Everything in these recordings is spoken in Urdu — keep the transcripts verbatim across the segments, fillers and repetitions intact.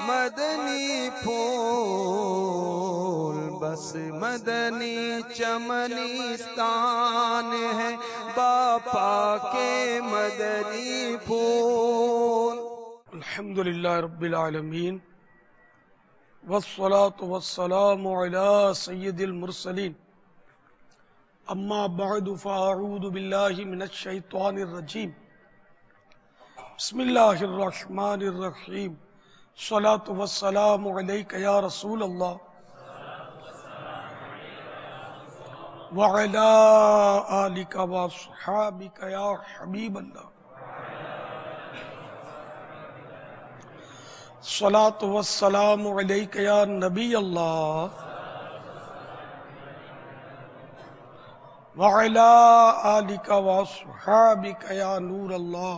مدنی پھول بس مدنی چمنستان ہے باپا کے مدنی پھول. الحمدللہ رب العالمین والصلاة والسلام على سید المرسلین. اما بعد فاعوذ باللہ من الشیطان الرجیم. بسم اللہ الرحمن الرحیم. الصلاة والسلام علیک یا رسول اللہ وعلی آلک واصحابک یا حبیب اللہ. الصلاة والسلام علیک یا نبی اللہ وعلی آلک واصحابک یا نور اللہ.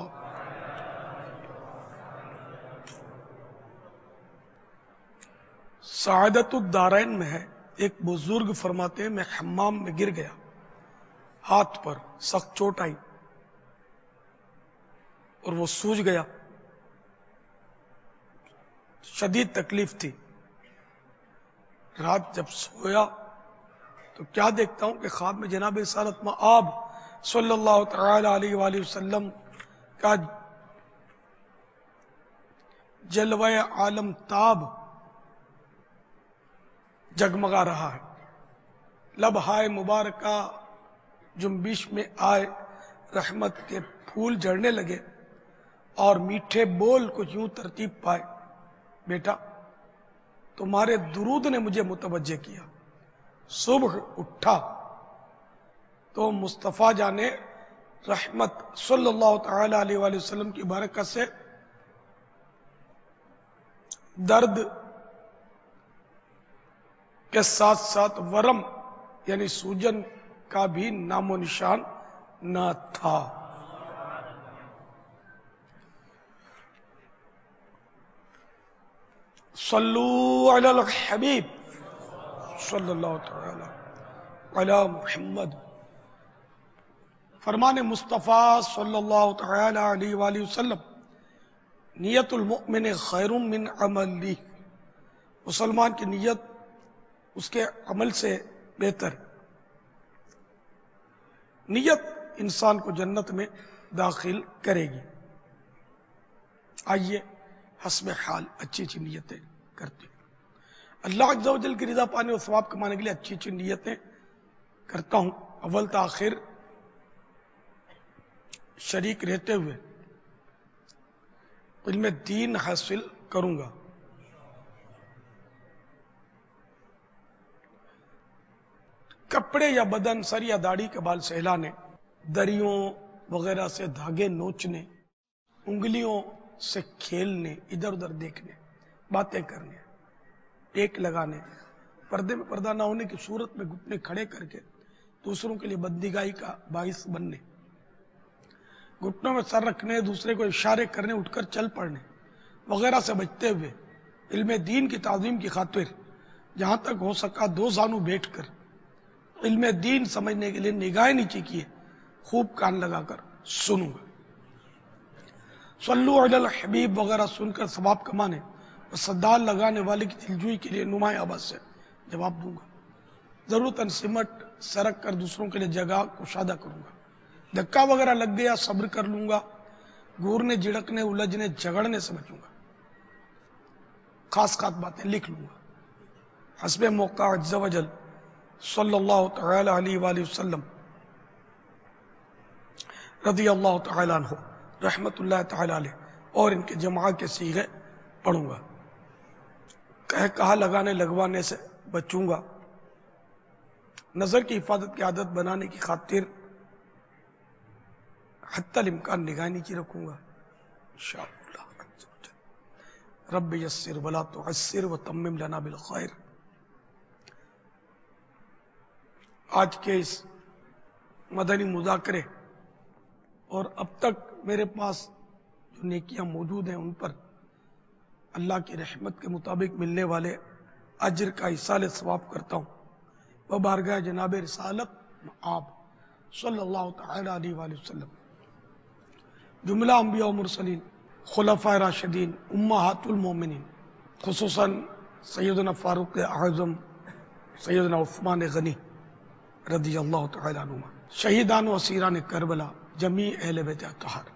سعادت الدارین میں ہے، ایک بزرگ فرماتے ہیں میں حمام میں گر گیا، ہاتھ پر سخت چوٹ آئی اور وہ سوج گیا، شدید تکلیف تھی. رات جب سویا تو کیا دیکھتا ہوں کہ خواب میں جناب رسالت مآب صلی اللہ تعالی علیہ وآلہ وسلم کا جلوہ عالم تاب جگمگا رہا ہے. لب ہائے مبارکہ جنبش میں آئے، رحمت کے پھول جھڑنے لگے اور میٹھے بول کچھ یوں ترتیب پائے. بیٹا تمہارے درود نے مجھے متوجہ کیا. صبح اٹھا تو مصطفیٰ جانے رحمت صلی اللہ تعالی علیہ وآلہ وسلم کی برکت سے درد کے ساتھ ساتھ ورم یعنی سوجن کا بھی نام و نشان نہ تھا. صلو علی الحبیب صلی اللہ تعالی علی محمد. فرمان مصطفیٰ صلی اللہ تعالی علیہ وآلہ وسلم، نیت المؤمن خیر من عملہ. مسلمان کی نیت اس کے عمل سے بہتر. نیت انسان کو جنت میں داخل کرے گی. آئیے حسب حال اچھی اچھی نیتیں کرتے ہیں. اللہ عز و جل کی رضا پانے اور ثواب کمانے کے لیے اچھی اچھی نیتیں کرتا ہوں. اول تاخیر شریک رہتے ہوئے علم دین حاصل کروں گا. کپڑے یا بدن، سر یا داڑھی کے بال سہلانے، دریوں وغیرہ سے دھاگے نوچنے، انگلیوں سے کھیلنے، ادھر ادھر دیکھنے، باتیں کرنے، ٹیک لگانے، پردے میں پردہ نہ ہونے کی صورت میں گھٹنے کھڑے کر کے دوسروں کے لیے بدنگاہی کا باعث بننے، گھٹنوں میں سر رکھنے، دوسرے کو اشارے کرنے، اٹھ کر چل پڑنے وغیرہ سے بچتے ہوئے علم دین کی تعظیم کی خاطر جہاں تک ہو سکا دو زانو بیٹھ کر علم دین سمجھنے کے لیے نگاہیں نیچے کیے خوب کان لگا کر سنوں گا. صلو علی الحبیب وغیرہ سن کر ثواب کمانے اور صدال لگانے والے کی دلجوئی کے لیے نمایاں آواز سے جواب دوں گا. ضرورتاً سمٹ سرک کر دوسروں کے لیے جگہ کشادہ کروں گا. دھکا وغیرہ لگ گیا صبر کر لوں گا. گورنے جھڑکنے الجھنے جھگڑنے سے بچوں گا. خاص خاص باتیں لکھ لوں گا. حسب موقع عز و جل صلی اللہ تعالی علیہ وآلہ وسلم رضی اللہ تعالی عنہ رحمت اللہ تعالی علیہ اور ان کے جماعت کے صیغے پڑھوں گا. کہہ کہا لگانے لگوانے سے بچوں گا. نظر کی حفاظت کی عادت بنانے کی خاطر حتی الامکان نگاہ نیچی رکھوں گا انشاءاللہ. رب یسر ولا تعسر وتمم لنا بالخیر. آج کے اس مدنی مذاکرے اور اب تک میرے پاس جو نیکیاں موجود ہیں ان پر اللہ کی رحمت کے مطابق ملنے والے اجر کا ایصال ثواب کرتا ہوں. وہ بارگاہ جناب رسالت آپ صلی اللہ تعالی علیہ وآلہ وسلم، جملہ انبیاء و مرسلین، خلفاء راشدین، امہات المومنین خصوصاً سیدنا فاروق اعظم سیدنا عثمان غنی رضی اللہ تعالی عنہ، شہیدان و اسیران کربلا، جمیع اہل بیت اطہار،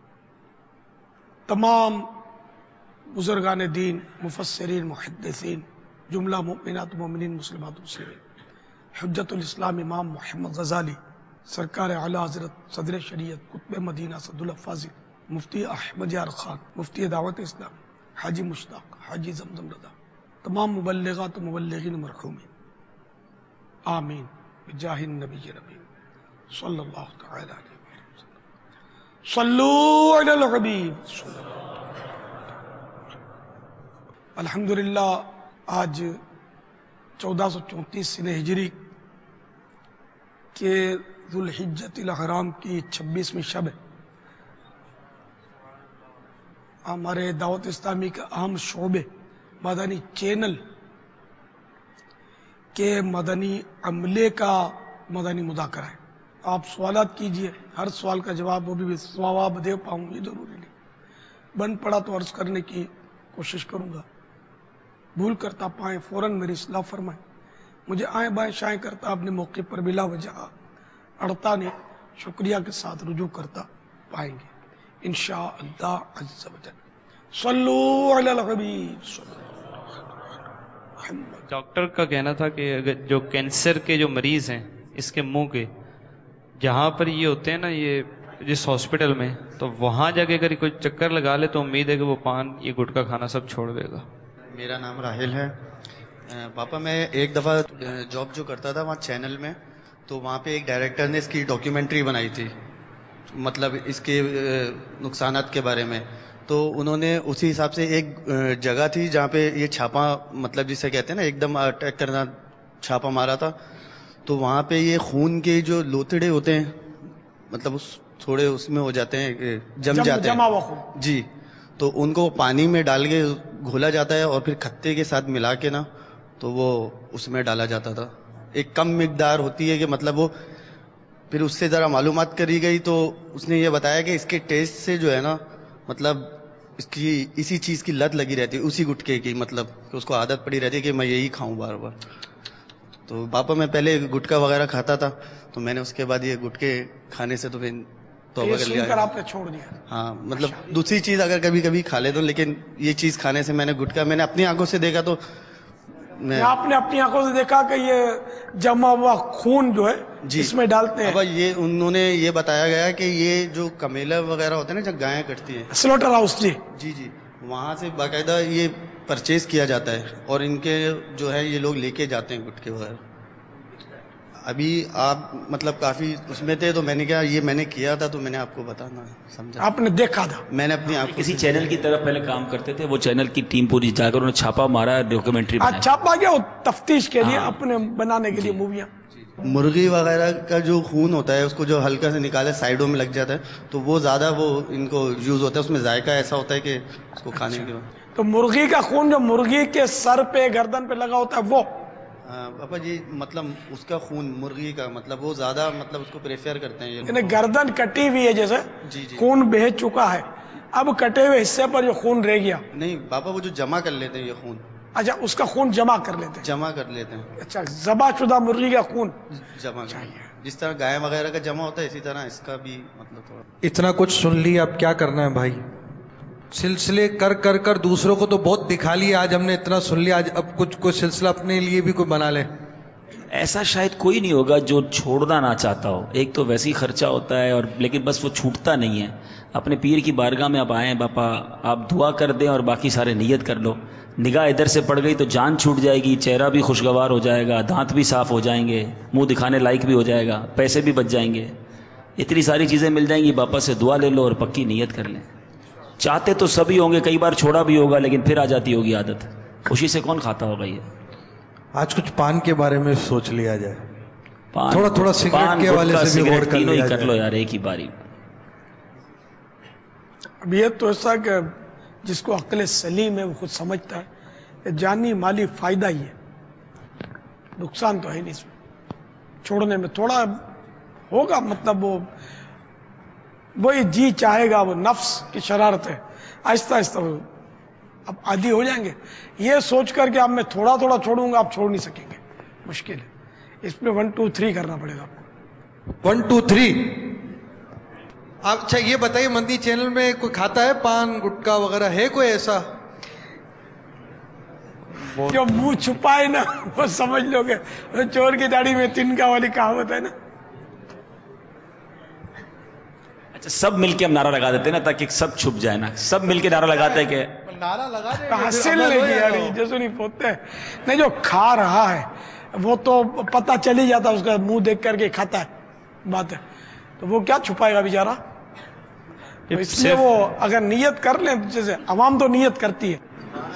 تمام بزرگان دین، مفسرین، محدثین، جملہ مومنات مومنین، مسلمات مسلمین، حجت الاسلام امام محمد غزالی، سرکار اعلی حضرت صدر شریعت قطب مدینہ سعد الفاضل، مفتی احمد یار خان، مفتی دعوت اسلام حاجی مشتاق، حاجی زمزم رضا، تمام مبلغات و مبلغین مرحومین، آمین بجاہ النبی ربی صلی اللہ تعالی علیہ وسلم۔ صلو علی الحبیب۔ الحمدللہ آج چودہ سو چونتیس سنہ ہجری کے ذوالحجۃ الحرام کی چھبیسویں شب ہے۔ ہمارے دعوت اسلامی کا اہم شعبے مدنی چینل کے مدنی عملے کا مدنی مذاکرہ ہے۔ آپ سوالات کیجئے، ہر سوال کا جواب وہ بھی ثواب دے پاؤں یہ ضروری نہیں، بن پڑا تو عرض کرنے کی کوشش کروں گا، بھول کرتا پائیں فوراً میری اصلاح فرمائیں، مجھے آئیں بائیں شائیں کرتا اپنے موقع پر بلا وجہ اڑتا نہیں، شکریہ کے ساتھ رجوع کرتا پائیں گے انشاءاللہ عز و جل۔ صلو علی الحبیب صلی اللہ علیہ وسلم۔ ڈاکٹر کا کہنا تھا کہ اگر جو کینسر کے جو مریض ہیں اس کے منہ کے جہاں پر یہ ہوتے ہیں نا، یہ جس ہاسپٹل میں، تو وہاں جا کے اگر کوئی چکر لگا لے تو امید ہے کہ وہ پان یہ گٹکا کھانا سب چھوڑ دے گا۔ میرا نام راہل ہے پاپا۔ میں ایک دفعہ جاب جو کرتا تھا وہاں چینل میں، تو وہاں پہ ایک ڈائریکٹر نے اس کی ڈاکیومنٹری بنائی تھی، مطلب اس کے نقصانات کے بارے میں، تو انہوں نے اسی حساب سے ایک جگہ تھی جہاں پہ یہ چھاپا، مطلب جسے کہتے ہیں نا ایک دم اٹیک کرنا، چھاپا مارا تھا، تو وہاں پہ یہ خون کے جو لوتڑے ہوتے ہیں، مطلب اس تھوڑے اس میں ہو جاتے ہیں، جم جاتے ہیں جی، تو ان کو پانی میں ڈال کے گھولا جاتا ہے اور پھر کھتے کے ساتھ ملا کے نا تو وہ اس میں ڈالا جاتا تھا۔ ایک کم مقدار ہوتی ہے کہ مطلب وہ، پھر اس سے ذرا معلومات کری گئی تو اس نے یہ بتایا کہ اس کے ٹیسٹ سے جو ہے نا، مطلب اس کی اسی چیز کی لت لگی رہتی ہے، اسی گٹکے کی، مطلب کہ اس کو عادت پڑی رہتی ہے کہ میں یہی کھاؤں بار بار۔ تو پاپا میں پہلے گٹکا وغیرہ کھاتا تھا، تو میں نے اس کے بعد یہ گٹکے کھانے سے تو پھر توبہ کر لیا، آپ نے چھوڑ دیا۔ ہاں مطلب دوسری چیز اگر کبھی کبھی کھا لیتا ہوں، لیکن یہ چیز کھانے سے میں نے گٹکا میں نے اپنی آنکھوں سے دیکھا، تو میں آپ نے اپنی آنکھوں سے دیکھا کہ یہ جمع ہوا خون جو ہے جی اس میں ڈالتے ہیں۔ اب یہ انہوں نے یہ بتایا گیا کہ یہ جو کمیلا وغیرہ ہوتے ہیں نا جب گائیں کٹتی ہیں، سلوٹر ہاؤس جی جی جی وہاں سے باقاعدہ یہ پرچیز کیا جاتا ہے، اور ان کے جو ہے یہ لوگ لے کے جاتے ہیں گٹکے وغیرہ۔ ابھی آپ مطلب کافی اس میں تھے تو میں نے کہا یہ میں نے کیا تھا تو میں نے آپ کو بتانا سمجھا، آپ نے دیکھا تھا؟ میں نے اپنی آپ کسی چینل کی طرف پہلے کام کرتے تھے، وہ چینل کی ٹیم پوری جا کر انہوں نے چھاپا مارا، ڈاکیومنٹری بنائی۔ چھاپا گیا تفتیش کے لیے، اپنے بنانے کے لیے موویاں۔ مرغی وغیرہ کا جو خون ہوتا ہے اس کو جو ہلکا سے نکالے سائڈوں میں لگ جاتا ہے، تو وہ زیادہ وہ ان کو یوز ہوتا ہے، اس میں ذائقہ ایسا ہوتا ہے کہ اس کو کھانے کے بعد۔ تو مرغی کا خون جو مرغی کے سر پہ گردن پہ لگا ہوتا ہے وہ پاپا جی، مطلب اس کا خون مرغی کا، مطلب وہ زیادہ مطلب اس کو پریفر کرتے ہیں یہ یعنی گردن کٹی ہوئی ہے، جیسے جی جی خون بہہ چکا ہے، اب کٹے ہوئے حصے پر جو خون رہ گیا، نہیں پاپا وہ جو جمع کر لیتے ہیں یہ خون، اچھا اس کا خون جمع کر لیتے ہیں، جمع کر لیتے ہیں، اچھا ذبح شدہ مرغی کا خون جمع چاہیے، جس طرح گائے وغیرہ کا جمع ہوتا ہے اسی طرح اس کا بھی مطلب تھوڑا۔ اتنا کچھ سن لیا، اب کیا کرنا ہے بھائی؟ سلسلے کر کر کر دوسروں کو تو بہت دکھا لیا، آج ہم نے اتنا سن لیا، آج اب کچھ کوئی سلسلہ اپنے لیے بھی کوئی بنا لے۔ ایسا شاید کوئی نہیں ہوگا جو چھوڑنا نہ چاہتا ہو، ایک تو ویسے ہی خرچہ ہوتا ہے، اور لیکن بس وہ چھوٹتا نہیں ہے۔ اپنے پیر کی بارگاہ میں آپ آئیں، باپا آپ دعا کر دیں اور باقی سارے نیت کر لو، نگاہ ادھر سے پڑ گئی تو جان چھوٹ جائے گی، چہرہ بھی خوشگوار ہو جائے گا، دانت بھی صاف ہو جائیں گے، منہ دکھانے لائق بھی ہو جائے گا، پیسے بھی بچ جائیں گے، اتنی ساری چیزیں مل جائیں گی۔ باپا سے دعا لے لو اور پکی نیت کر لیں۔ چاہتے تو سبھی ہوں گے، کئی بار چھوڑا بھی ہوگا لیکن پھر آ جاتی ہوگی عادت، خوشی سے کون کھاتا ہوگا یہ؟ آج کچھ پان کے بارے میں سوچ لیا جائے، پان تھوڑا تھوڑا سگریٹ کے حوالے سے بھی غور کر تینوں ہی لیا کر جائے۔ لو یار ایک ہی باری۔ اب یہ تو ایسا کہ جس کو عقل سلیم ہے وہ خود سمجھتا ہے کہ جانی مالی فائدہ ہی ہے، نقصان تو ہے نہیں اس میں، چھوڑنے میں تھوڑا ہوگا، مطلب وہ وہی جی چاہے گا، وہ نفس کی شرارت ہے، آہستہ آہستہ وہ اب عادی ہو جائیں گے. یہ سوچ کر کہ اب میں تھوڑا تھوڑا چھوڑوں گا، آپ چھوڑ نہیں سکیں گے، مشکل ہے. اس پہ ون ٹو تھری کرنا پڑے گا آپ کو. One two three. اچھا یہ بتائیے، مندی چینل میں کوئی کھاتا ہے پان گٹکا وغیرہ؟ ہے کوئی ایسا جو منہ چھپائے نا وہ سمجھ لو گے چور کی داڑھی میں تنکا والی کہاوت ہے نا. اچھا سب مل کے ہم نعرہ لگا دیتے ہیں نا تاکہ سب چھپ جائے نا. سب مل کے نعرہ لگاتے ہیں کہ نعرہ لگا حاصل نہیں کیا جیسے نہیں پوتے نہیں. جو کھا رہا ہے وہ تو پتہ چل ہی جاتا، اس کا منہ دیکھ کر کے کھاتا ہے بات ہے، تو وہ کیا چھپائے گا بیچارہ. تو اس لیے وہ اگر نیت کر لیں، جیسے عوام تو نیت کرتی ہے.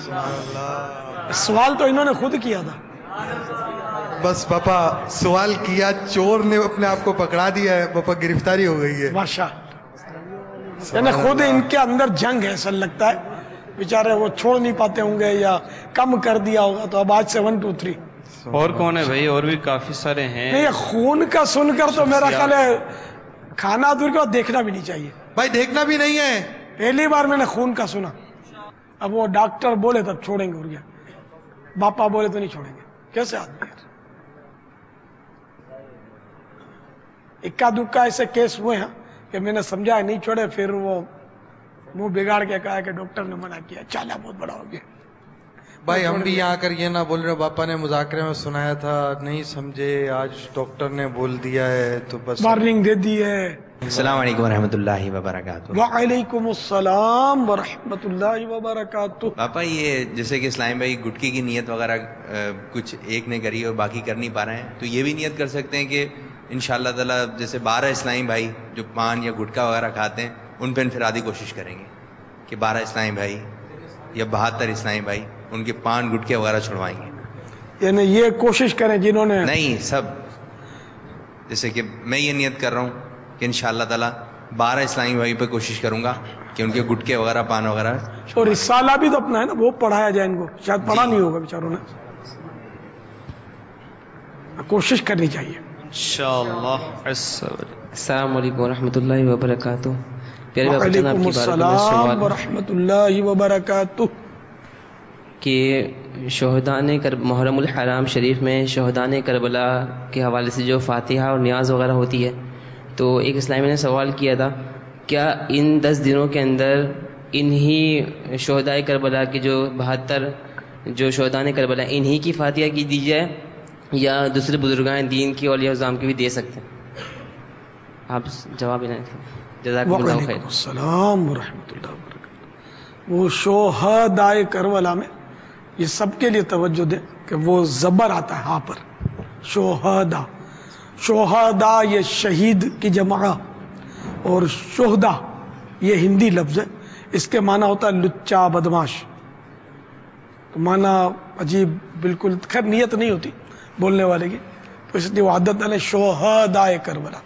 سوال تو انہوں نے خود کیا تھا. بس پاپا سوال کیا، چور نے اپنے آپ کو پکڑا دیا ہے پاپا، گرفتاری ہو گئی ہے. ماشاء یعنی خود ان کے اندر جنگ ہے، ایسا لگتا ہے بیچارے وہ چھوڑ نہیں پاتے ہوں گے یا کم کر دیا ہوگا. تو اب آج سے ون ٹو تھری. اور کون ہے بھائی؟ اور بھی کافی سارے ہیں. نہیں خون کا سن کر تو میرا خیال ہے کھانا دور کا دیکھنا بھی نہیں چاہیے. بھائی دیکھنا بھی نہیں ہے. پہلی بار میں نے خون کا سنا. اب وہ ڈاکٹر بولے تب چھوڑیں گے، اور کیا باپا بولے تو نہیں چھوڑیں گے. کیسے آدمی ہے؟ اکا دکا ایسے کیس ہوئے ہیں کہ میں نے سمجھا نہیں چھوڑے، پھر وہ منہ بگاڑ کے کہا کہ ڈاکٹر نے منع کیا، چالا بہت بڑا ہو گیا. بھائی ہم بھی یہاں کر یہ نہ بول رہے، باپا نے مذاکرے میں سنایا تھا نہیں سمجھے، آج ڈاکٹر نے بول دیا ہے تو بس وارننگ دے دی ہے. السلام علیکم ورحمۃ اللہ وبرکاتہ. وعلیکم السلام ورحمۃ اللہ وبرکاتہ. پاپا یہ جیسے کہ اسلام بھائی گٹکی کی نیت وغیرہ کچھ ایک نے کری اور باقی کر نہیں پا رہے ہیں، تو یہ بھی نیت کر سکتے ہیں کہ ان شاء اللہ تعالیٰ جیسے بارہ اسلامی بھائی جو پان یا گٹکا وغیرہ کھاتے ہیں ان پہ انفرادی کوشش کریں گے کہ بارہ اسلامی بھائی یا بہتر اسلامی بھائی ان کے پان گٹکے وغیرہ چھڑوائیں گے. یعنی یہ کوشش کریں جنہوں نے نہیں سب، جیسے کہ میں یہ نیت کر رہا ہوں کہ ان شاء اللہ تعالیٰ بارہ اسلامی بھائی پہ کوشش کروں گا کہ ان کے گٹکے وغیرہ پان وغیرہ. اور رسالہ بھی تو اپنا ہے نا، وہ پڑھایا جائے ان کو، شاید پڑھا نہیں ہوگا بیچاروں نے. کوشش کرنی چاہیے انشاءاللہ. السلام علیکم ورحمۃ اللہ وبرکاتہ. پیارے بابا جان، آپ وعلیکم کی بارگاہ میں السلام سوال ورحمۃ اللہ وبرکاتہ. کہ شہداء محرم الحرام شریف میں شہداء کربلا کے حوالے سے جو فاتحہ اور نیاز وغیرہ ہوتی ہے، تو ایک اسلامی نے سوال کیا تھا کیا ان دس دنوں کے اندر انہی شہداء کربلا کے جو بہتر جو شہداء کربلا انہی کی فاتحہ کی دی جائے یا دوسرے بزرگان دین کی اولیاء الزام کی بھی دے سکتے ہیں؟ آپ جواب دینا تھا. جزاکم اللہ وعلیکم خیر. السلام ورحمۃ اللہ وبرکاتہ. وہ شہداء کربلا میں یہ سب کے لیے توجہ دیں کہ وہ زبر آتا ہے ہاں پر، شہداء. شہداء یہ شہید کی جمع، اور شہداء یہ ہندی لفظ ہے، اس کے معنی ہوتا ہے لچا بدماش. تو معنی عجیب، بالکل خیر نیت نہیں ہوتی بولنے والے کی، تو اس لیے وہ عادت ہے شہداء کربلا.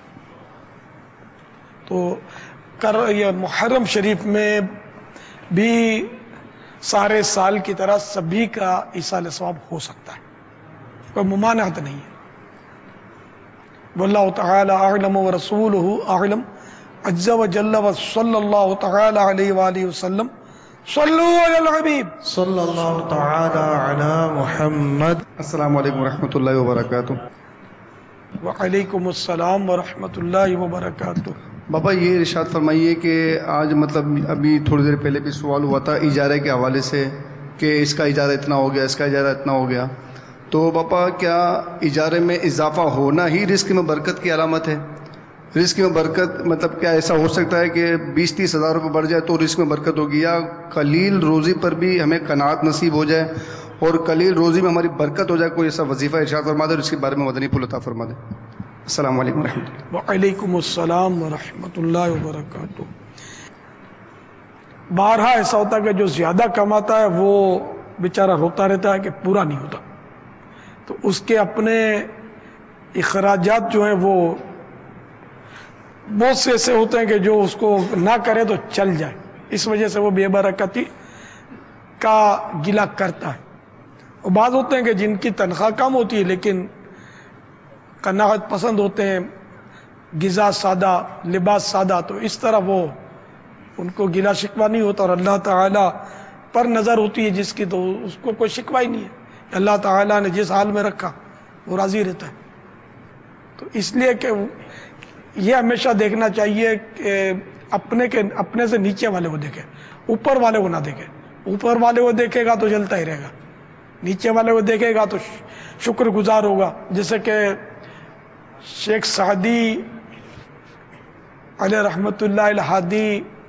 تو کر یہ محرم شریف میں بھی سارے سال کی طرح سبھی کا ایصال ثواب ہو سکتا ہے، کوئی ممانعت نہیں ہے. واللہ تعالی اعلم ورسولہ اعلم عز وجل وصلی اللہ تعالی علیہ وآلہ وسلم. صلو علی الحبیب صلی اللہ تعالی علی محمد. السلام علیکم ورحمۃ اللہ وبرکاتہ. وعلیکم السلام ورحمۃ اللہ وبرکاتہ. بابا یہ ارشاد فرمائیے کہ آج مطلب ابھی تھوڑی دیر پہلے بھی سوال ہوا تھا اجارے کے حوالے سے کہ اس کا اجارہ اتنا ہو گیا، اس کا اجارہ اتنا ہو گیا، تو بابا کیا اجارے میں اضافہ ہونا ہی رزق میں برکت کی علامت ہے؟ رزق میں برکت مطلب کیا ایسا ہو سکتا ہے کہ بیس تیس ہزار روپے بڑھ جائے تو رزق میں برکت ہوگی، یا قلیل روزی پر بھی ہمیں قناعت نصیب ہو جائے اور قلیل روزی میں ہماری برکت ہو جائے؟ کوئی ایسا وظیفہ ارشاد فرما دے اور اس کے بارے میں مدنی پھول عطا فرما دے. السلام علیکم ورحمۃ اللہ. وعلیکم السلام ورحمۃ اللہ وبرکاتہ. بارہا ایسا ہوتا ہے کہ جو زیادہ کماتا ہے وہ بیچارہ روتا رہتا ہے کہ پورا نہیں ہوتا، تو اس کے اپنے اخراجات جو ہیں وہ بہت سے ایسے ہوتے ہیں کہ جو اس کو نہ کرے تو چل جائے، اس وجہ سے وہ بے برکتی کا گلہ کرتا ہے. اور بعض ہوتے ہیں کہ جن کی تنخواہ کم ہوتی ہے لیکن قناعت پسند ہوتے ہیں، غذا سادہ، لباس سادہ، تو اس طرح وہ ان کو گلہ شکوہ نہیں ہوتا اور اللہ تعالی پر نظر ہوتی ہے جس کی، تو اس کو کوئی شکوہ ہی نہیں ہے، اللہ تعالیٰ نے جس حال میں رکھا وہ راضی رہتا ہے۔ تو اس لیے کہ یہ ہمیشہ دیکھنا چاہیے کہ اپنے کے اپنے سے نیچے والے کو دیکھے، اوپر والے کو نہ دیکھے۔ اوپر والے کو دیکھے گا تو جلتا ہی رہے گا، نیچے والے کو دیکھے گا تو شکر گزار ہوگا۔ جیسے کہ شیخ سعدی علیہ رحمت اللہ الہادی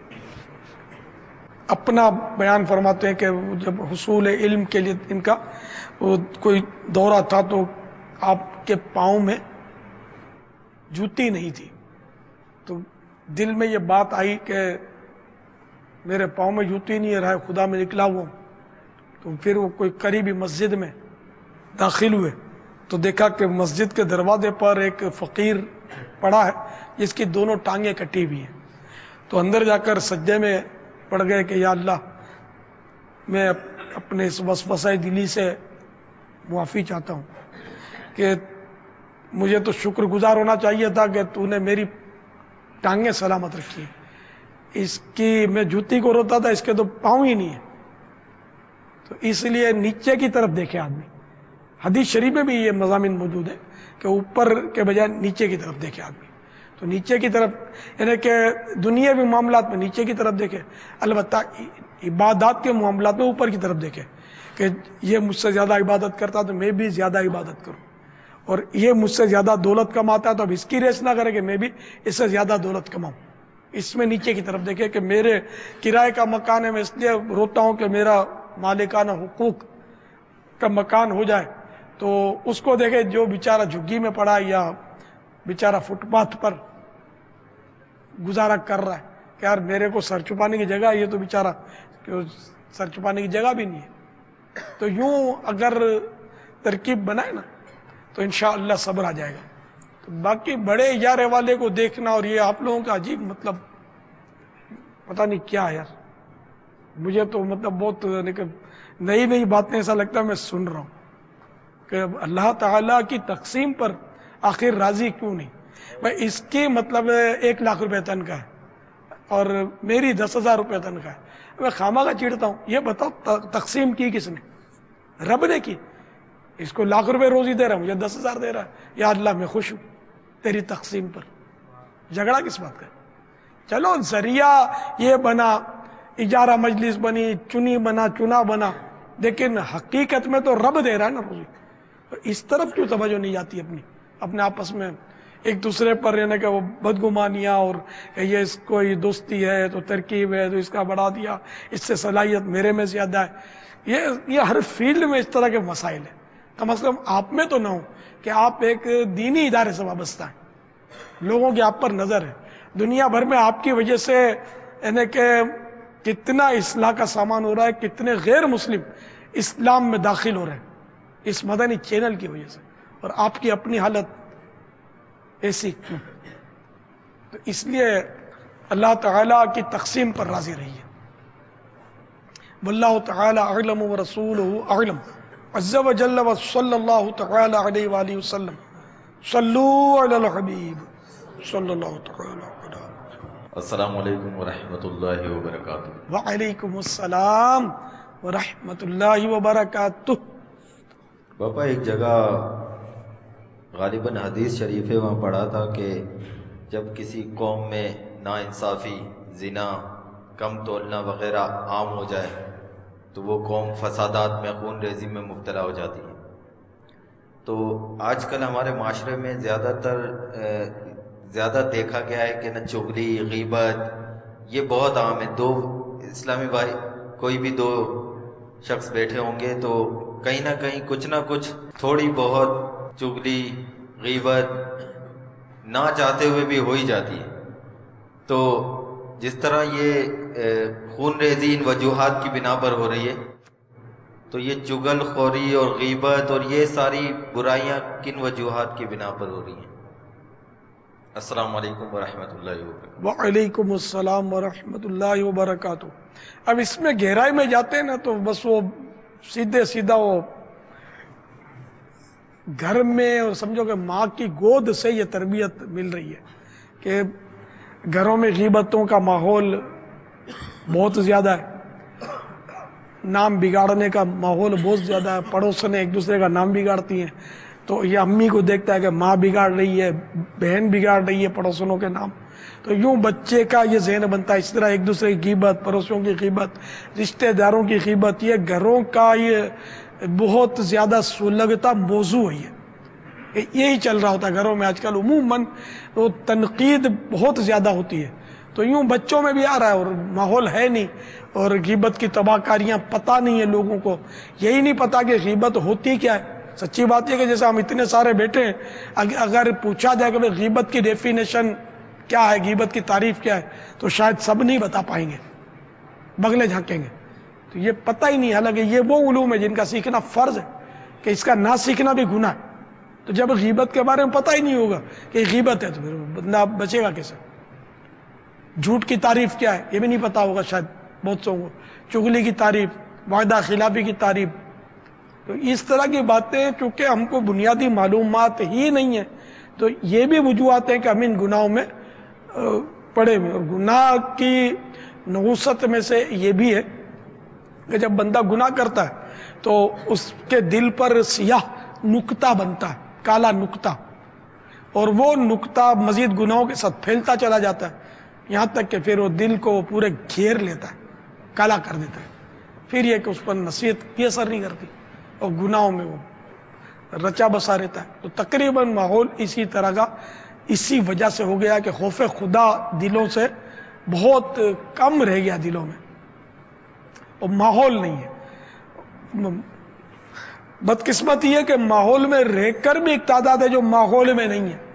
اپنا بیان فرماتے ہیں کہ جب حصول علم کے لیے ان کا وہ کوئی دورہ تھا تو آپ کے پاؤں میں جوتی نہیں تھی، تو دل میں یہ بات آئی کہ میرے پاؤں میں جوتی نہیں رہا، خدا میں نکلا ہوا، تو پھر وہ کوئی قریبی مسجد میں داخل ہوئے تو دیکھا کہ مسجد کے دروازے پر ایک فقیر پڑا ہے جس کی دونوں ٹانگیں کٹی ہوئی ہیں، تو اندر جا کر سجدے میں پڑ گئے کہ یا اللہ میں اپنے اس وسوسہ دلی سے معافی چاہتا ہوں کہ مجھے تو شکر گزار ہونا چاہیے تھا کہ تو نے میری ٹانگیں سلامت رکھی، اس کی میں جوتی کو روتا تھا، اس کے تو پاؤں ہی نہیں ہے۔ تو اس لیے نیچے کی طرف دیکھے آدمی، حدیث شریف میں بھی یہ مضامین موجود ہے کہ اوپر کے بجائے نیچے کی طرف دیکھے آدمی، تو نیچے کی طرف یعنی کہ دنیاوی معاملات میں نیچے کی طرف دیکھے، البتہ عبادات کے معاملات میں اوپر کی طرف دیکھے کہ یہ مجھ سے زیادہ عبادت کرتا تو میں بھی زیادہ عبادت کروں، اور یہ مجھ سے زیادہ دولت کماتا ہے تو اب اس کی ریس نہ کرے کہ میں بھی اس سے زیادہ دولت کماؤں۔ اس میں نیچے کی طرف دیکھے کہ میرے کرائے کا مکان ہے، میں اس لیے روتا ہوں کہ میرا مالکانہ حقوق کا مکان ہو جائے، تو اس کو دیکھے جو بیچارہ جھگی میں پڑا یا بیچارہ فٹ پاتھ پر گزارا کر رہا ہے کہ یار میرے کو سر چھپانے کی جگہ، یہ تو بیچارہ سر چھپانے کی جگہ بھی نہیں ہے۔ تو یوں اگر ترکیب بنائے نا تو انشاءاللہ صبر آ جائے گا۔ تو باقی بڑے اجارے والے کو دیکھنا اور یہ آپ لوگوں کا عجیب مطلب پتہ نہیں کیا ہے یار، مجھے تو مطلب بہت نئی نئی باتیں ایسا لگتا ہے میں سن رہا ہوں کہ اللہ تعالیٰ کی تقسیم پر آخر راضی کیوں نہیں؟ بھائی اس کی مطلب ایک لاکھ روپے تنخواہ ہے اور میری دس ہزار روپے تنخواہ ہے، میں خامہ کا چیڑتا ہوں، یہ بتاؤ تقسیم کی کس نے؟ رب نے کی۔ اس کو لاکھ روپے روزی دے رہا ہے، مجھے دس ہزار دے رہا ہے، یا اللہ میں خوش ہوں تیری تقسیم پر، جھگڑا کس بات کا؟ چلو ذریعہ یہ بنا، اجارہ مجلس بنی، چنی بنا، چنا بنا، لیکن حقیقت میں تو رب دے رہا ہے نا روزی۔ اس طرف کیوں توجہ نہیں جاتی اپنی اپنے آپس میں ایک دوسرے پر یعنی کہ وہ بدگمانیاں اور یہ اس کو یہ دوستی ہے تو ترکیب ہے تو اس کا بڑھا دیا، اس سے صلاحیت میرے میں زیادہ ہے، یہ یہ ہر فیلڈ میں اس طرح کے مسائل ہیں۔ کم از کم آپ میں تو نہ ہو کہ آپ ایک دینی ادارے سے وابستہ ہیں، لوگوں کی آپ پر نظر ہے، دنیا بھر میں آپ کی وجہ سے یعنی کہ کتنا اصلاح کا سامان ہو رہا ہے، کتنے غیر مسلم اسلام میں داخل ہو رہے ہیں اس مدنی چینل کی وجہ سے، اور آپ کی اپنی حالت ایسی کیوں؟ تو اس لیے اللہ تعالیٰ کی تقسیم پر راضی رہیے۔ واللہ تعالی اعلم ورسولہ اعلم عز وجل وصلی اللہ تعالی علیہ وآلہ وسلم۔ صلو علی الحبیب صلی اللہ تعالی علیہ۔ السلام علیکم ورحمۃ اللہ وبرکاتہ۔ وعلیکم السلام ورحمۃ اللہ وبرکاتہ۔ باپا ایک جگہ غالباً حدیث شریف ہے، وہاں پڑھا تھا کہ جب کسی قوم میں ناانصافی، زنا، کم تولنا وغیرہ عام ہو جائے تو وہ قوم فسادات میں، خون ریزی میں مبتلا ہو جاتی ہے۔ تو آج کل ہمارے معاشرے میں زیادہ تر زیادہ دیکھا گیا ہے کہ نہ چغلی، غیبت، یہ بہت عام ہے۔ دو اسلامی بھائی کوئی بھی دو شخص بیٹھے ہوں گے تو کہیں نہ کہیں کچھ نہ کچھ تھوڑی بہت چغلی، غیبت نہ چاہتے ہوئے بھی ہو ہی جاتی ہے۔ تو جس طرح یہ خون ریزی ان وجوہات کی بنا پر ہو رہی ہے، تو یہ چغل خوری اور غیبت اور یہ ساری برائیاں کن وجوہات کی بنا پر ہو رہی ہیں؟ السلام علیکم ورحمۃ اللہ وبرکاتہ۔ وعلیکم السلام ورحمۃ اللہ وبرکاتہ۔ اب اس میں گہرائی میں جاتے ہیں نا تو بس وہ سیدھے سیدھا وہ گھر میں اور سمجھو کہ ماں کی گود سے یہ تربیت مل رہی ہے کہ گھروں میں غیبتوں کا ماحول بہت زیادہ ہے، نام بگاڑنے کا ماحول بہت زیادہ ہے. پڑوسن ایک دوسرے کا نام بگاڑتی ہیں. تو یہ امی کو دیکھتا ہے کہ ماں بگاڑ رہی ہے, بہن بگاڑ رہی ہے پڑوسنوں کے نام. تو یوں بچے کا یہ ذہن بنتا ہے. اس طرح ایک دوسرے کی غیبت, پڑوسیوں کی غیبت, رشتہ داروں کی غیبت, یہ گھروں کا یہ بہت زیادہ سلگتا موضوع ہے. یہی چل رہا ہوتا ہے گھروں میں آج کل. عموماً وہ تنقید بہت زیادہ ہوتی ہے. تو یوں بچوں میں بھی آ رہا ہے, اور ماحول ہے نہیں, اور غیبت کی تباہ کاریاں پتہ نہیں ہے لوگوں کو. یہی نہیں پتا کہ غیبت ہوتی کیا ہے. سچی بات یہ کہ جیسے ہم اتنے سارے بیٹھے ہیں, اگر پوچھا جائے کہ غیبت کی ڈیفینیشن کیا ہے, غیبت کی تعریف کیا ہے, تو شاید سب نہیں بتا پائیں گے, بغلے جھانکیں گے. تو یہ پتہ ہی نہیں. حالانکہ یہ وہ علوم ہے جن کا سیکھنا فرض ہے, کہ اس کا نہ سیکھنا بھی گناہ ہے. تو جب غیبت کے بارے میں پتہ ہی نہیں ہوگا کہ غیبت ہے, تو پھر بندہ بچے گا کیسے؟ جھوٹ کی تعریف کیا ہے یہ بھی نہیں پتا ہوگا شاید بہت سو کو. چغلی کی تعریف, وعدہ خلافی کی تعریف. تو اس طرح کی باتیں چونکہ ہم کو بنیادی معلومات ہی نہیں ہیں, تو یہ بھی وجوہات ہیں کہ ہم ان گناہوں میں پڑے ہوئے. اور گناہ کی نحوست میں سے یہ بھی ہے کہ جب بندہ گناہ کرتا ہے تو اس کے دل پر سیاہ نقطہ بنتا ہے, کالا نقطہ, اور وہ نقطہ مزید گناہوں کے ساتھ پھیلتا چلا جاتا ہے, یہاں تک کہ پھر وہ دل کو پورے گھیر لیتا ہے, کالا کر دیتا ہے. پھر یہ کہ اس پر نصیحت بھی اثر نہیں کرتی, اور گناہوں میں وہ رچا بسا رہتا ہے. تو تقریباً ماحول اسی طرح کا اسی وجہ سے ہو گیا کہ خوف خدا دلوں سے بہت کم رہ گیا دلوں میں, اور ماحول نہیں ہے. بدقسمت یہ کہ ماحول میں رہ کر بھی ایک تعداد ہے جو ماحول میں نہیں ہے.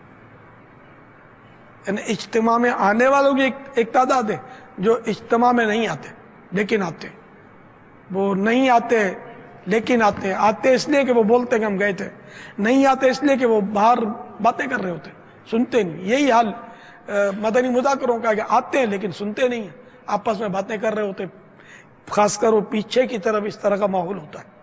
یعنی اجتماع میں آنے والوں کی ایک تعداد ہے جو اجتماع میں نہیں آتے لیکن آتے. وہ نہیں آتے لیکن آتے. آتے اس لیے کہ وہ بولتے کہ ہم گئے تھے, نہیں آتے اس لیے کہ وہ باہر باتیں کر رہے ہوتے, سنتے نہیں. یہی حال مدنی مذاکروں کا کہ آتے ہیں لیکن سنتے نہیں ہیں, آپس میں باتیں کر رہے ہوتے. خاص کر وہ پیچھے کی طرف اس طرح کا ماحول ہوتا ہے.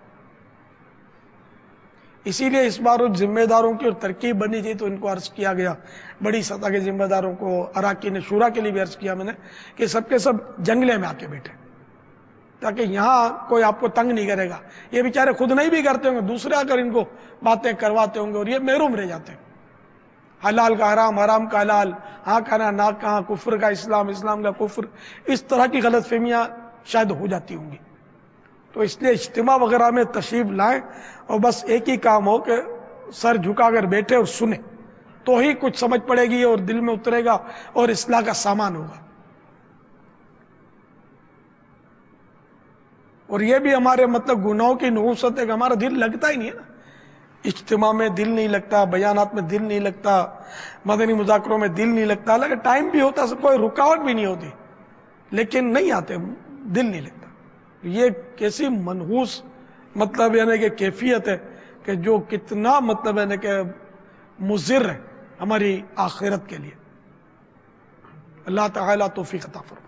اسی لیے اس بار اس ذمہ داروں کی اور ترکیب بنی تھی تو ان کو عرض کیا گیا, بڑی سطح کے ذمہ داروں کو, اراکین شورا کے لیے بھی عرض کیا میں نے کہ سب کے سب جنگلے میں آ کے بیٹھے, تاکہ یہاں کوئی آپ کو تنگ نہیں کرے گا. یہ بیچارے خود نہیں بھی کرتے ہوں گے, دوسرے آ کر ان کو باتیں کرواتے ہوں گے, اور یہ محروم رہ جاتے ہیں. حلال کا حرام, حرام کا حلال, ہاں کہنا نہ کہاں, کفر کا اسلام, اسلام کا کفر, اس طرح کی غلط فہمیاں شاید ہو جاتی ہوں گی. تو اس لیے اجتماع وغیرہ میں تشریف لائیں, اور بس ایک ہی کام ہو کہ سر جھکا کر بیٹھے اور سنیں, تو ہی کچھ سمجھ پڑے گی اور دل میں اترے گا اور اصلاح کا سامان ہوگا. اور یہ بھی ہمارے مطلب گناہوں کی نحوست ہے کہ ہمارا دل لگتا ہی نہیں ہے نا. اجتماع میں دل نہیں لگتا, بیانات میں دل نہیں لگتا, مدنی مذاکروں میں دل نہیں لگتا. حالانکہ ٹائم بھی ہوتا, کوئی رکاوٹ بھی نہیں ہوتی, لیکن نہیں آتے, دل نہیں لگتا. یہ کیسی منحوس مطلب یعنی کہ کیفیت ہے کہ جو کتنا مطلب یعنی کہ مضر ہے ہماری آخرت کے لیے. اللہ تعالیٰ توفیق عطا فرمائے.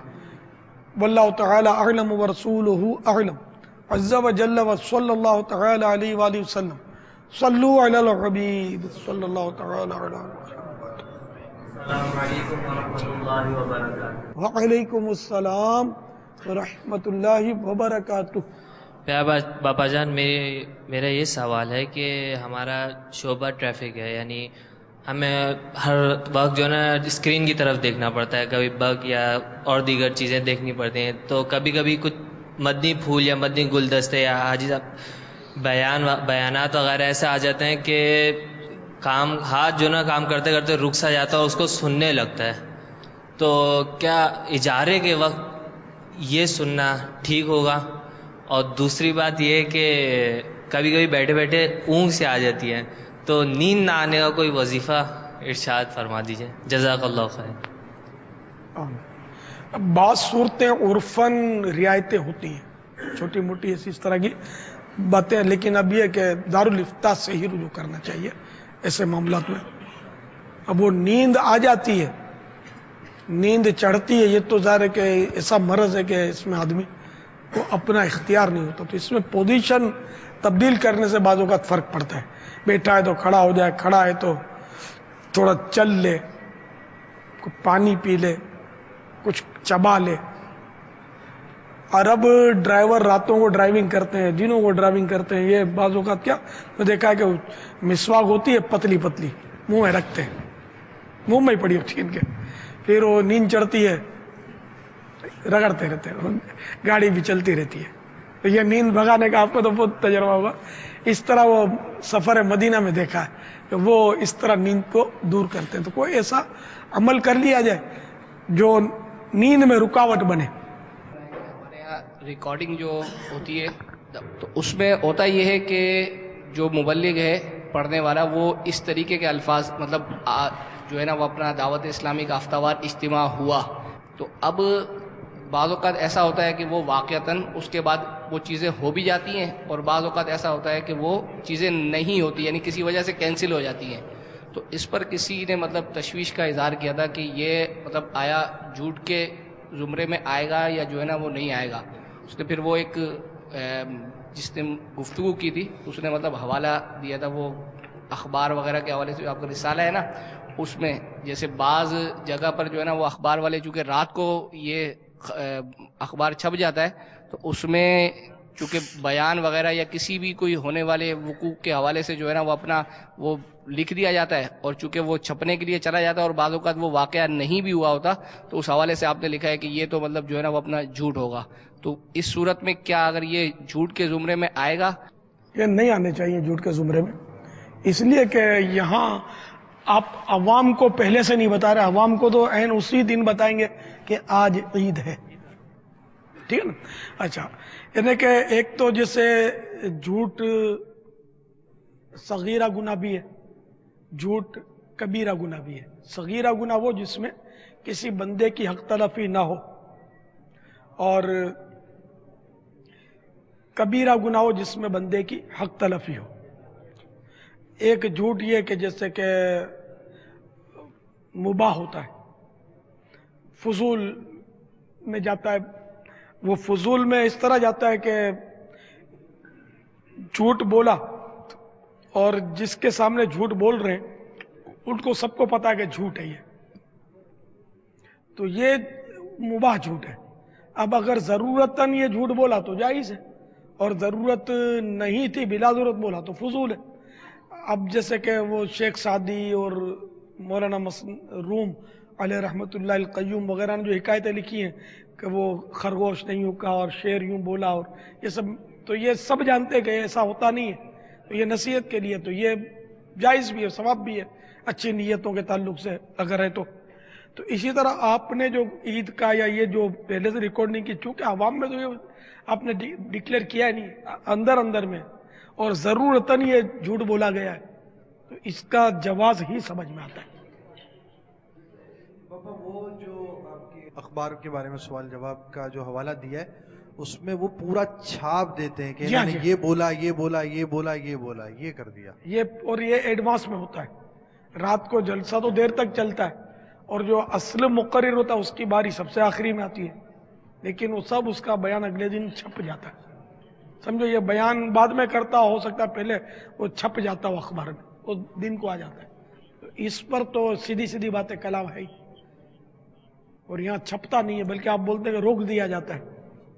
واللہ تعالیٰ اعلم ورسولہ اعلم عز وجل وصلی اللہ تعالیٰ علیہ وآلہ وسلم. صلو علی الحبیب صلی اللہ تعالیٰ علی محمد. السلام علیکم ورحمۃ اللہ وبرکاتہ. وعلیکم السلام ورحمۃ اللہ وبرکاتہ. پیارا باپا جان, میرے میرا یہ سوال ہے کہ ہمارا شعبہ ٹریفک ہے, یعنی ہمیں ہر وقت جو ہے نا اسکرین کی طرف دیکھنا پڑتا ہے, کبھی بگ یا اور دیگر چیزیں دیکھنی پڑتی ہیں. تو کبھی کبھی کچھ مدنی پھول یا مدنی گلدستے یا حاجی بیان بیانات وغیرہ ایسے آ جاتے ہیں کہ کام ہاتھ جو نا کام کرتے کرتے رک سا جاتا ہے اور اس کو سننے لگتا ہے. تو کیا اجارے کے وقت یہ سننا ٹھیک ہوگا؟ اور دوسری بات یہ کہ کبھی کبھی بیٹھے بیٹھے اونگ سے آ جاتی ہے, تو نیند نہ آنے کا کوئی وظیفہ ارشاد فرما دیجیے, جزاک اللہ خیر. بعض صورتیں عرفاً رعایتیں ہوتی ہیں, چھوٹی موٹی ایسی اس طرح کی باتیں, لیکن اب یہ کہ دارالفتاء سے ہی رجوع کرنا چاہیے ایسے معاملات میں. اب وہ نیند آ جاتی ہے, نیند چڑھتی ہے, یہ تو ظاہر ہے کہ ایسا مرض ہے کہ اس میں آدمی کو اپنا اختیار نہیں ہوتا. تو اس میں پوزیشن تبدیل کرنے سے بعض اوقات فرق پڑتا ہے. بیٹھا ہے تو کھڑا ہو جائے, کھڑا ہے تو تھوڑا چل لے, کچھ پانی پی لے, کچھ چبا لے. عرب ڈرائیور راتوں کو ڈرائیونگ کرتے ہیں، دنوں کو ڈرائیونگ کرتے ہیں. یہ بعض اوقات کیا میں دیکھا ہے کہ مسواک ہوتی ہے پتلی پتلی منہ میں رکھتے ہیں، منہ میں ہی پڑی ہوتی ہے ان کے، پھر وہ نیند چڑھتی ہے رگڑتے رہتے ہیں، گاڑی بھی چلتی رہتی ہے. تو یہ نیند بھگانے کا آپ کو تو بہت تجربہ ہوگا. اس طرح وہ سفر مدینہ میں دیکھا ہے کہ وہ اس طرح نیند کو دور کرتے ہیں. تو کوئی ایسا عمل کر لیا جائے جو نیند میں رکاوٹ بنے. ہمارے یہاں ریکارڈنگ جو ہوتی ہے تو اس میں ہوتا یہ ہے کہ جو مبلغ ہے پڑھنے والا وہ اس طریقے کے الفاظ مطلب جو ہے نا وہ اپنا دعوت اسلامی کا ہفتہ وار اجتماع ہوا، تو اب بعض اوقات ایسا ہوتا ہے کہ وہ واقعتاً اس کے بعد وہ چیزیں ہو بھی جاتی ہیں، اور بعض اوقات ایسا ہوتا ہے کہ وہ چیزیں نہیں ہوتی، یعنی کسی وجہ سے کینسل ہو جاتی ہیں. تو اس پر کسی نے مطلب تشویش کا اظہار کیا تھا کہ یہ مطلب آیا جھوٹ کے زمرے میں آئے گا یا جو ہے نا وہ نہیں آئے گا. اس نے پھر وہ ایک جس نے گفتگو کی تھی اس نے مطلب حوالہ دیا تھا وہ اخبار وغیرہ کے حوالے سے، آپ کا رسالہ ہے نا اس میں جیسے بعض جگہ پر جو ہے نا وہ اخبار والے چونکہ رات کو یہ اخبار چھپ جاتا ہے تو اس میں چونکہ بیان وغیرہ یا کسی بھی کوئی ہونے والے وقوع کے حوالے سے جو ہے نا وہ اپنا وہ لکھ دیا جاتا ہے، اور چونکہ وہ چھپنے کے لیے چلا جاتا ہے اور بعض اوقات وہ واقعہ نہیں بھی ہوا ہوتا، تو اس حوالے سے آپ نے لکھا ہے کہ یہ تو مطلب جو ہے نا وہ اپنا جھوٹ ہوگا. تو اس صورت میں کیا اگر یہ جھوٹ کے زمرے میں آئے گا؟ یہ نہیں آنے چاہیے جھوٹ کے زمرے میں، اس لیے کہ یہاں آپ عوام کو پہلے سے نہیں بتا رہے، عوام کو تو عین اسی دن بتائیں گے کہ آج عید ہے، ٹھیک ہے نا. اچھا، یعنی کہ ایک تو جیسے جھوٹ صغیرہ گناہ بھی ہے، جھوٹ کبیرہ گناہ بھی ہے. صغیرہ گناہ وہ جس میں کسی بندے کی حق تلفی نہ ہو، اور کبیرہ گناہ ہو جس میں بندے کی حق تلفی ہو. ایک جھوٹ یہ کہ جیسے کہ مباح ہوتا ہے، فضول میں جاتا ہے، وہ فضول میں اس طرح جاتا ہے کہ جھوٹ بولا اور جس کے سامنے جھوٹ بول رہے ہیں ان کو سب کو پتا ہے کہ جھوٹ ہے یہ، تو یہ مباح جھوٹ ہے. اب اگر ضرورتاً یہ جھوٹ بولا تو جائز ہے، اور ضرورت نہیں تھی بلا ضرورت بولا تو فضول ہے. اب جیسے کہ وہ شیخ سعدی اور مولانا روم علیہ رحمۃ اللہ القیوم وغیرہ نے جو حکایتیں لکھی ہیں کہ وہ خرگوش نہیں کہا اور شیر یوں بولا، اور یہ سب تو یہ سب جانتے کہ ایسا ہوتا نہیں ہے، تو یہ نصیحت کے لیے تو یہ جائز بھی ہے، ثواب بھی ہے اچھی نیتوں کے تعلق سے اگر ہے تو. تو اسی طرح آپ نے جو عید کا یا یہ جو پہلے سے ریکارڈ نہیں کی، چونکہ عوام میں تو یہ آپ نے ڈکلیئر کیا ہے نہیں، اندر اندر میں، اور ضرورتاً یہ جھوٹ بولا گیا ہے، تو اس کا جواز ہی سمجھ میں آتا ہے. بابا وہ جو آپ کے اخبار کے بارے میں سوال جواب کا جو حوالہ دیا ہے اس میں وہ پورا چھاپ دیتے ہیں کہ جی ہاں انہوں نے جی. یہ بولا یہ بولا یہ بولا یہ بولا یہ کر دیا، یہ اور یہ ایڈوانس میں ہوتا ہے. رات کو جلسہ تو دیر تک چلتا ہے، اور جو اصل مقرر ہوتا ہے اس کی باری سب سے آخری میں آتی ہے، لیکن وہ سب اس کا بیان اگلے دن چھپ جاتا ہے. سمجھو یہ بیان بعد میں کرتا ہو سکتا ہے پہلے وہ چھپ جاتا ہو اخبار میں، وہ دن کو آ جاتا ہے. تو اس پر تو سیدھی سیدھی باتیں کلام ہے ہی، اور یہاں چھپتا نہیں ہے بلکہ آپ بولتے ہیں کہ روک دیا جاتا ہے.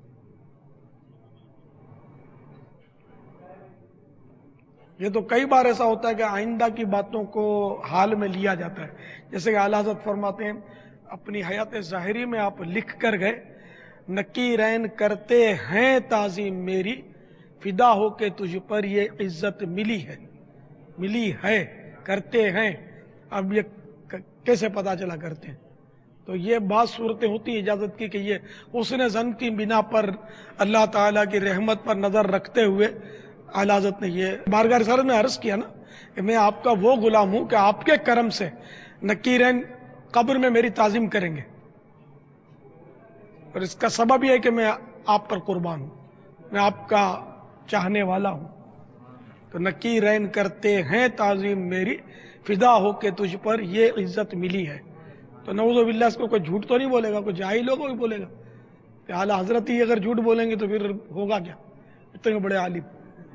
یہ تو کئی بار ایسا ہوتا ہے کہ آئندہ کی باتوں کو حال میں لیا جاتا ہے، جیسے کہ اعلیٰ حضرت فرماتے ہیں اپنی حیات ظاہری میں آپ لکھ کر گئے، نکیرین کرتے ہیں تعظیم میری، فدا ہو کے تجھ پر یہ عزت ملی ہے، ملی ہے کرتے ہیں. اب یہ کیسے پتا چلا کرتے ہیں؟ تو یہ بعض صورتیں ہوتی ہیں اجازت کی کہ یہ حسن ظن کی بنا پر اللہ تعالیٰ کی رحمت پر نظر رکھتے ہوئے اعلیٰ حضرت نے یہ بارگاہ رسالت میں عرض کیا نا کہ میں آپ کا وہ غلام ہوں کہ آپ کے کرم سے نکیرین قبر میں میری تعظیم کریں گے، اور اس کا سبب یہ ہے کہ میں آپ پر قربان ہوں، میں آپ کا چاہنے والا ہوں. تو نکیرین کرتے ہیں تعظیم میری، فدا ہو کے تجھ پر یہ عزت ملی ہے. تو نعوذ باللہ اس کو کوئی جھوٹ تو نہیں بولے گا، کوئی جاہل ہوگا کوئی بولے گا کہ اعلیٰ حضرت ہی اگر جھوٹ بولیں گے تو پھر ہوگا کیا، اتنے بڑے عالم.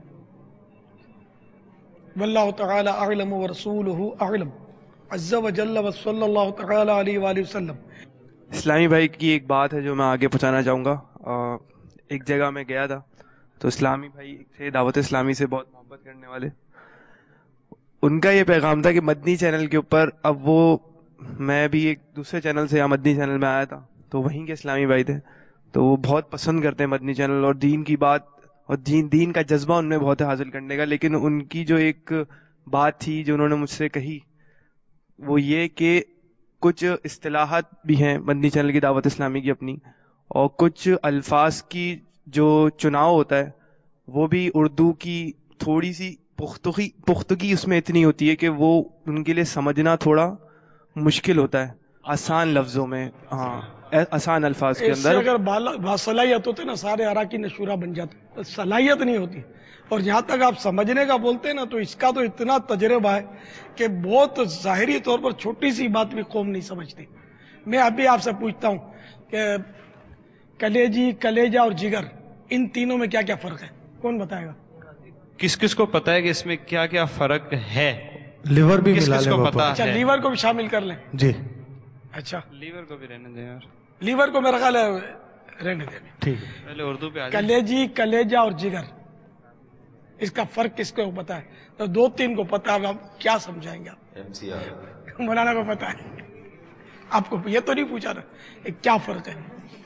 واللہ تعالی اعلم ورسولہ اعلم عز وجل وصلی اللہ تعالی علیہ وآلہ وسلم. اسلامی بھائی کی ایک بات ہے جو میں آگے پہنچانا چاہوں گا. ایک جگہ میں گیا تھا تو اسلامی بھائی تھے دعوت اسلامی سے بہت محبت کرنے والے. ان کا یہ پیغام تھا کہ مدنی چینل کے اوپر, اب وہ میں بھی ایک دوسرے چینل سے یا مدنی چینل میں آیا تھا تو وہیں کے اسلامی بھائی تھے, تو وہ بہت پسند کرتے ہیں مدنی چینل اور دین کی بات اور دین دین کا جذبہ ان میں بہت ہے حاصل کرنے کا. لیکن ان کی جو ایک بات تھی جو انہوں نے مجھ سے کہی وہ یہ کہ کچھ اصطلاحات بھی ہیں مدنی چینل کی دعوت اسلامی کی اپنی, اور کچھ الفاظ کی جو چناؤ ہوتا ہے وہ بھی اردو کی تھوڑی سی پختگی پختگی اس میں اتنی ہوتی ہے کہ وہ ان کے لیے سمجھنا تھوڑا مشکل ہوتا ہے آسان لفظوں میں, ہاں آسان الفاظ کے اندر. اگر باصلاحیت ہوتے نا سارے اراکین شورا بن جاتے, صلاحیت نہیں ہوتی. اور جہاں تک آپ سمجھنے کا بولتے ہیں نا تو اس کا تو اتنا تجربہ ہے کہ بہت ظاہری طور پر چھوٹی سی بات بھی قوم نہیں سمجھتی. میں ابھی آپ سے پوچھتا ہوں کہ کلیجی, کلیجا اور جگر, ان تینوں میں کیا کیا فرق ہے؟ کون بتائے گا؟ کس کس کو پتا ہے کہ اس میں کیا کیا فرق ہے؟ لیور بھی کس ملا کس لیں کو باپا. پتا اچھا ہے؟ لیور کو بھی شامل کر لیں. جی اچھا لیور کو بھی رہنے دیں یار, لیور کو میرا خیال ہے رہنے دیں. ٹھیک ہے, پہلے اردو پہ آ جائیں. کلیجی, کلیجا اور جگر, اس کا فرق کس کو پتا ہے؟ تو دو تین کو پتا ہے, آپ کیا سمجھائیں گے؟ آپ ایم سی آر مولانا کو پتا ہے, آپ کو یہ تو نہیں پوچھا رہا کیا فرق ہے.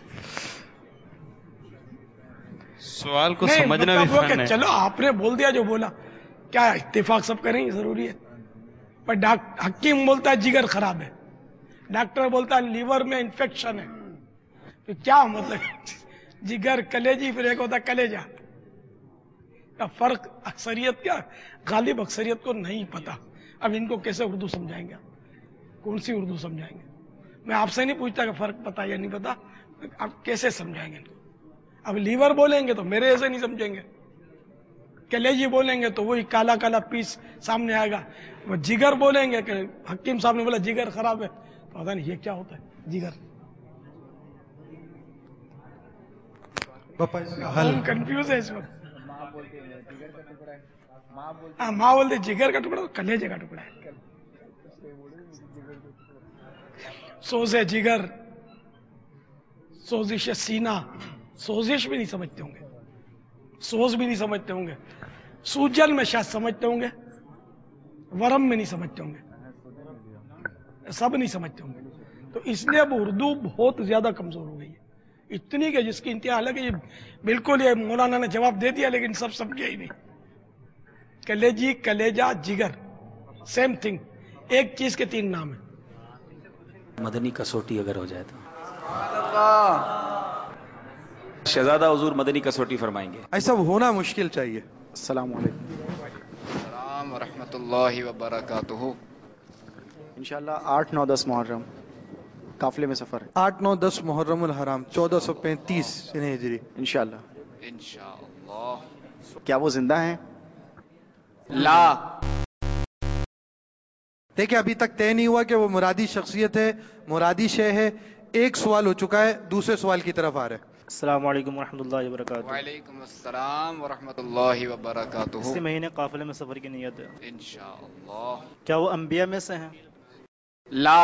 سوال کو نہیں, سمجھنا مطلب بھی وہ فن کہ ہے. چلو آپ نے بول دیا جو بولا, کیا اتفاق سب کریں یہ ضروری ہے؟ پر ڈاک- حکیم بولتا ہے جگر خراب ہے, ڈاکٹر بولتا ہے لیور میں انفیکشن ہے, تو کیا مطلب جگر کلیجی پھر ایک ہوتا ہے کلیجا کا فرق. اکثریت کیا غالب اکثریت کو نہیں پتا. اب ان کو کیسے اردو سمجھائیں گے؟ کون سی اردو سمجھائیں گے؟ میں آپ سے نہیں پوچھتا کہ فرق پتا یا نہیں پتا, آپ کیسے سمجھائیں گے ان کو؟ اب لیور بولیں گے تو میرے ایسے نہیں سمجھیں گے, کلیجی بولیں گے تو وہی کالا کالا پیس سامنے آئے گا. وہ جگر بولیں گے کہ حکیم صاحب نے بولا جگر خراب ہے, پتا نہیں یہ کیا ہوتا ہے جگر. باپا اس کا حل ہم کنفیوز ہے اس وقت. ہاں ماں بولتے جگر کا ٹکڑا, کلیجے کا ٹکڑا ہے. سوز جگر, سوزش سینہ, سوزش بھی نہیں سمجھتے ہوں گے, سوز بھی نہیں سمجھتے ہوں گے, سوجن میں شاید سمجھتے ہوں گے, ورم میں نہیں سمجھتے ہوں گے, سب نہیں سمجھتے ہوں گے. تو اس لیے اب اردو بہت زیادہ کمزور ہو گئی ہے, اتنی کہ جس کی انتہا, حالانکہ یہ بالکل یہ مولانا نے جواب دے دیا لیکن سب سمجھے ہی نہیں. کلیجی, کلیجا, جگر سیم تھنگ, ایک چیز کے تین نام ہیں. مدنی کسوٹی اگر ہو جائے تو شہزادہ حضور مدنی کسوٹی فرمائیں گے. ایسا ہونا مشکل چاہیے. السلام علیکم. السلام ورحمۃ اللہ وبرکاتہ. انشاءاللہ آٹھ نو دس محرم قافلے میں سفر ہے. آٹھ نو دس محرم الحرام چودہ سو پینتیس ہجری. انشاءاللہ. انشاءاللہ. کیا وہ زندہ ہیں؟ لا. دیکھیں ابھی تک طے نہیں ہوا کہ وہ مرادی شخصیت ہے, مرادی شے ہے. ایک سوال ہو چکا ہے, دوسرے سوال کی طرف آ رہے ہیں. السلام علیکم ورحمۃ اللہ وبرکاتہ. وعلیکم السلام ورحمۃ اللہ وبرکاتہ. اسی مہینے قافلے میں سفر کی نیت ہے. انشاءاللہ. کیا وہ انبیاء میں سے ہیں؟ لا.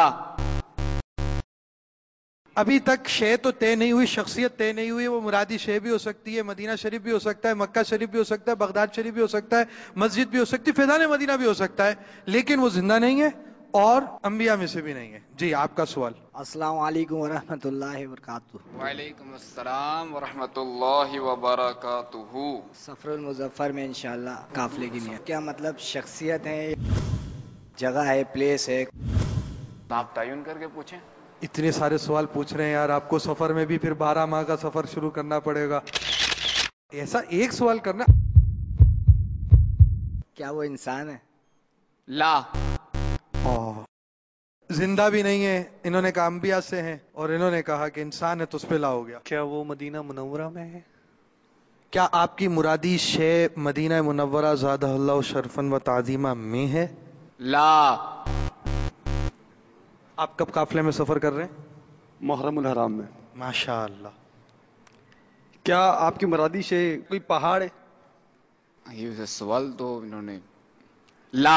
ابھی تک شے تو طے نہیں ہوئی, شخصیت طے نہیں ہوئی. وہ مرادی شے بھی ہو سکتی ہے, مدینہ شریف بھی ہو سکتا ہے, مکہ شریف بھی ہو سکتا ہے, بغداد شریف بھی ہو سکتا ہے, مسجد بھی ہو سکتی ہے, فیضان مدینہ بھی ہو سکتا ہے, لیکن وہ زندہ نہیں ہے اور انبیاء میں سے بھی نہیں ہے. جی آپ کا سوال. السلام علیکم ورحمۃ اللہ وبرکاتہ. وعلیکم السلام ورحمۃ اللہ وبرکاتہ. سفر المظفر میں انشاءاللہ قافلے کی نیت. کیا مطلب شخصیت ہے, جگہ ہے, پلیس ہے؟ آپ تعین کر کے پوچھیں. اتنے سارے سوال پوچھ رہے ہیں یار, آپ کو سفر میں بھی پھر بارہ ماہ کا سفر شروع کرنا پڑے گا. ایسا ایک سوال کرنا. کیا وہ انسان ہے؟ لا. زندہ بھی نہیں ہے, انہوں نے کہا انبیاء سے ہیں, اور انہوں نے کہا کہ انسان ہے تو اس پہ لا ہو گیا. کیا وہ مدینہ منورہ میں ہے؟ کیا آپ کی مرادی شے مدینہ منورہ زادہ اللہ شرفن و تعظیمہ میں ہے؟ لا. آپ کب قافلے میں سفر کر رہے ہیں؟ محرم الحرام میں. ماشاء اللہ. کیا آپ کی مرادی شے کوئی پہاڑ ہے؟ یہ سوال تو انہوں نے. لا.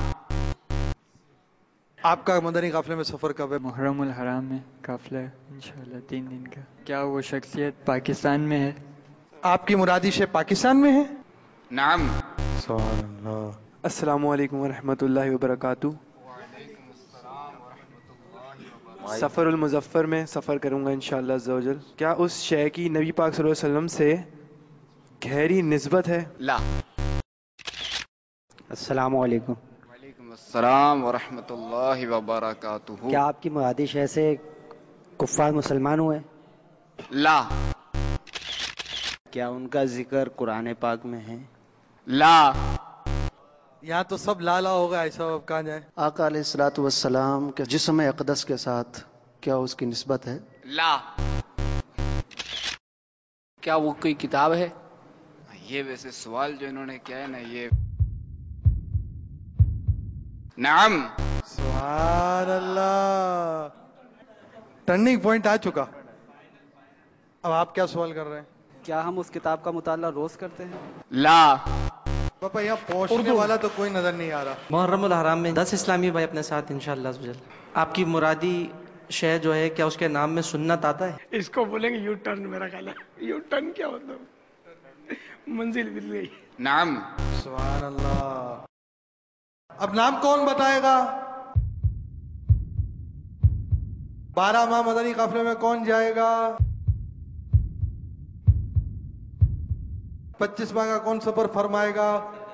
آپ کا مدنی قافلے میں سفر کب ہے؟ محرم الحرام میں قافلہ ہے انشاءاللہ تین دن کا. کیا وہ شخصیت پاکستان میں ہے؟ आपकी मुरादी शे पाकिस्तान में है? नाम। सुभान अल्लाह। अस्सलामु अलैकुम वरहमतुल्लाहि वबरकातुहू। सफ़रुल मुज़फ़्फ़र में सफ़र करूँगा इंशाअल्लाह अज़्ज़ा वजल। क्या उस शय की नबी पाक सल्लल्लाहु अलैहि वसल्लम से गहरी निस्बत है? ला। अस्सलामु अलैकुम। वालेकुम अस्सलाम व रहमतुल्लाहि व बरकातुहू। क्या आपकी मुरादी शय से कुफ़ार मुसलमान हुए? ला। क्या उनका जिक्र कुरान पाक में है? ला। यहाँ तो सब लाला होगा, ऐसा अब कहाँ जाए। आका अलैहिस्सलातु वस्सलाम के जिस्म अक़दस के साथ क्या उसकी निस्बत है? ला। क्या वो कोई किताब है? ये वैसे सवाल जो इन्होंने किया है ना, ये नाम। सुभान अल्लाह। टर्निंग पॉइंट आ चुका। अब आप क्या सवाल कर रहे हैं? क्या हम उस किताब का मुताला रोज करते हैं? ला। पापा यहाँ पहुंचने वाला तो कोई नजर नहीं आ रहा। मुहर्रमुल हराम में दस इस्लामी भाई अपने साथ इंशाअल्लाह अज़्ज़ा वजल। आपकी मुरादी शय जो है, क्या उसके नाम में सुन्नत आता है? इसको बोलेंगे यू टर्न, मेरा ख्याल है। यू टर्न क्या होता है? मंजिल मिल गई। नाम। सुभान अल्लाह। अब नाम कौन बताएगा? बारह माह मदनी काफिले में कौन जाएगा? पच्चीस माह का कौन सफर फरमाएगा?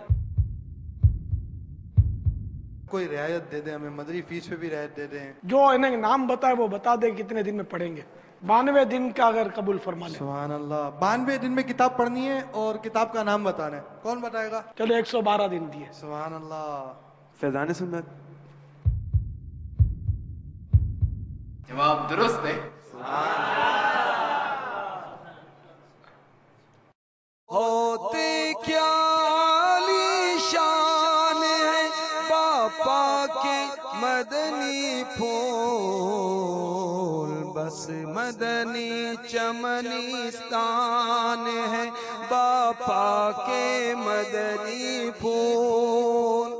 कोई रियायत दे दे, हमें मदरी फीस पे भी रियायत दे दें। जो इन्हें नाम बताए वो बता दे कितने दिन में पढ़ेंगे। बानवे दिन का अगर कबूल फरमा ले। सुभान अल्लाह। बानवे दिन में किताब पढ़नी है और किताब का नाम बताना है। कौन बताएगा? चलो एक सौ बारह दिन दिए। सुभान अल्लाह। फैज़ान सुन्नत। जवाब दुरुस्त है। होते क्या आलीशान है बापा के मदनी फूल, बस मदनी चमनिस्तान है बापा के मदनी फूल।